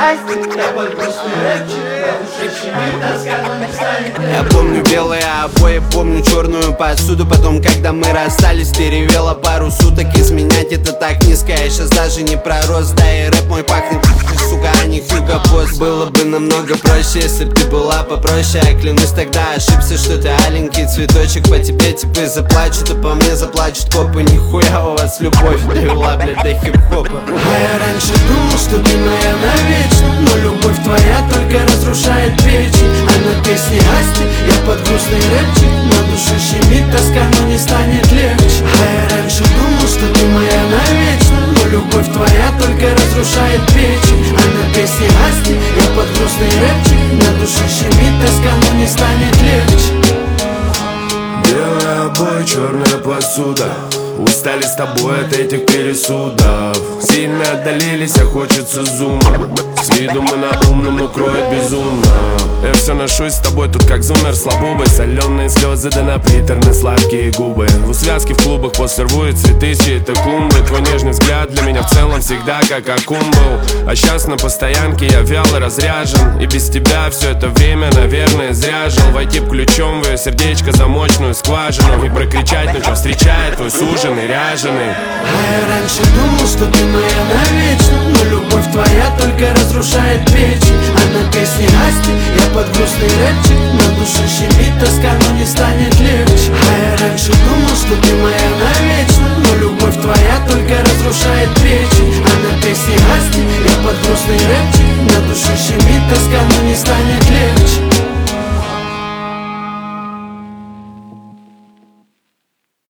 счастье. Я под грустный рэпчик, тоска, но не станет легче. Я помню белые обои, помню черную посуду. Потом, когда мы расстались, ты ревела пару суток. Изменять это так низко, я сейчас даже не пророс. Да и рэп мой пахнет, сука, а не Хьюго Босс. Было бы намного проще, если б ты была попроще. Я клянусь, тогда ошибся, что ты аленький цветочек. По тебе типы заплачут, а по мне заплачут копы. Нихуя у вас любовь довела, блядь, до хип-хопа. А я раньше думал, что ты моя навечно, но любовь твоя только разрушает печень. А на песне Асти я под грустный рэпчик, на душе щемит тоска, но не станет легче. А я раньше думал, что ты моя навечно, но любовь твоя только разрушает печень. А на песне Асти я под грустный рэпчик, на душе щемит тоска, но не станет легче. Белые обои, черная посуда. Устали с тобой от этих пересудов. Сильно отдалились, а хочется зума. С виду мы на умном, но кроет безумно. Я все ношусь с тобой тут как зумер слабубой. Соленые слезы да на приторные сладкие губы. В связке в клубах после рву и цветы чьей-то клумбы. Твой нежный взгляд для меня в целом всегда как аккум был. А сейчас на постоянке я вял и разряжен. И без тебя все это время, наверное, зря жил. Войти б ключом в ее сердечко, замочную скважину. И прокричать, ну чё встречает твой суженый, ряженый. А я раньше думал, что ты моя навечно, но любовь твоя только разрушает печень. А на песне Асти я под грустный рэпчик, на душе щемит тоска, но не станет легче. А я раньше думал, что ты моя навечно, но любовь твоя только разрушает печень. А на песне Асти я под грустный рэпчик, на душе щемит тоска, но не станет легче.